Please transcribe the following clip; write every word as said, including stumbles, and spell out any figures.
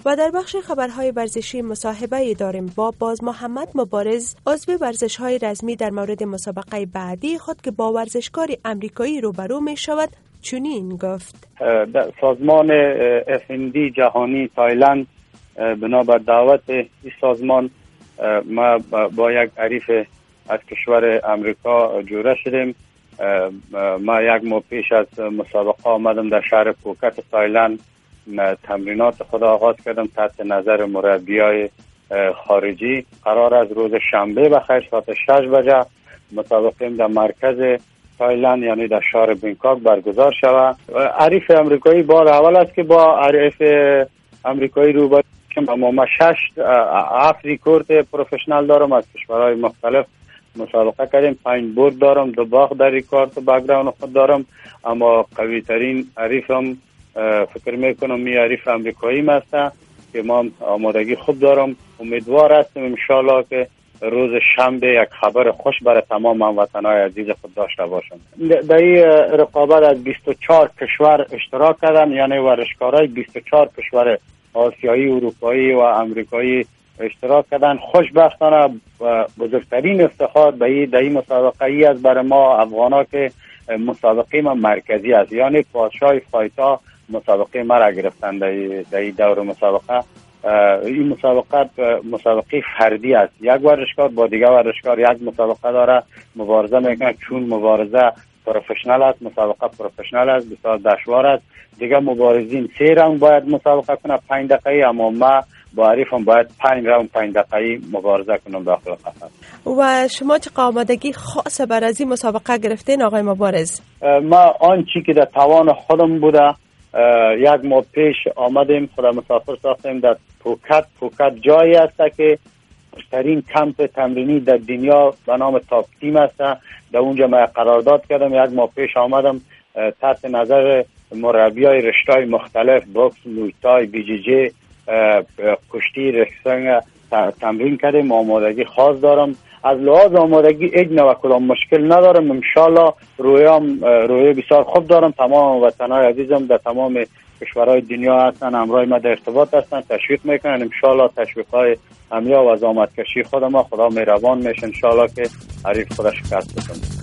و در بخش خبرهای ورزشی مصاحبه داریم با باز محمد مبارز، عضو ورزش‌های رزمی در مورد مسابقه بعدی خود که با ورزشکار امریکایی روبرو می شود. چنین گفت: سازمان اف ام دی جهانی تایلند بنابر دعوت این سازمان ما با یک حریف از کشور امریکا جوره شدیم. ما یک ماه پیش از مسابقه آمدم در شهر پوکت تایلند تمرینات خود آغاز کردم تحت نظر مربیای خارجی. قرار از روز شنبه بخیر ساعت شش بجه مسابقه در مرکز تایلند یعنی در شهر بینکاک برگزار شود. حریف امریکایی بار اول است که با حریف امریکایی روبرو شدم. ما شش هفت ریکورد پروفشنال دارم از کشورهای مختلف مسابقه کردیم. پنج برد دارم، دو باخت در ریکارد و بک‌گراند خود دارم، اما قوی ترین حریفم فکر میکنم می حریف امریکایی هست که ما آمادگی خوب دارم. امیدوار هستم انشالله که روز شنبه یک خبر خوش برای تمام هموطنان عزیز خود داشته باشم. در این رقابت از بیست و چهار کشور اشتراک کردن، یعنی ورزشکارای بیست و چهار کشور آسیایی، اروپایی و امریکایی اشتراک کردن. خوشبختانه بزرگترین افتخار به این در این مسابقه ای از برای ما افغانا که مسابقه ما مرکزی است، یعنی پادشاه فایتا مسابقه ما را گرفتن در این دور مسابقه. این مسابقه مسابقه فردی است، یک ورزشکار با دیگر ورزشکار یک مسابقه داره مبارزه میکنه. چون مبارزه پروفشنال است، مسابقه پروفشنال است، بسیار دشوار است. دیگه مبارزین سه راوند باید مسابقه کنه پنج دقیقه، اما ما با حریفم باید پنج راوند پنج دقیقه مبارزه کنم داخل قفس. و شما چه آمادگی خاص بر از این مسابقه گرفتین آقای مبارز؟ ما آنچه که در توان خودم بوده یک ماه پیش آمدیم، خود مسافر ساختیم در پوکت. پوکت جایی است که بهترین کمپ تمرینی در دنیا به نام تاپ تیم است. در اونجا ما قرارداد کردم. یک ماه پیش آمدم تحت نظر مربیای رشته‌های مختلف بوکس، موی تای، بی جی جی، کشتی، رکسنگ تمرین کردیم. آمادگی خاص دارم. از لحاظ آمادگی هیچ نوع کدام مشکل ندارم. انشالله رویام روی بسیار خوب دارم. تمام وطنای عزیزم در تمام کشورهای دنیا هستن، همراه ما در ارتباط هستن، تشویق میکنن. انشالله تشویقهای همیا و زحمتکشی خود ما خدا مهربان میشه انشالله که حریف خودش شکست بده.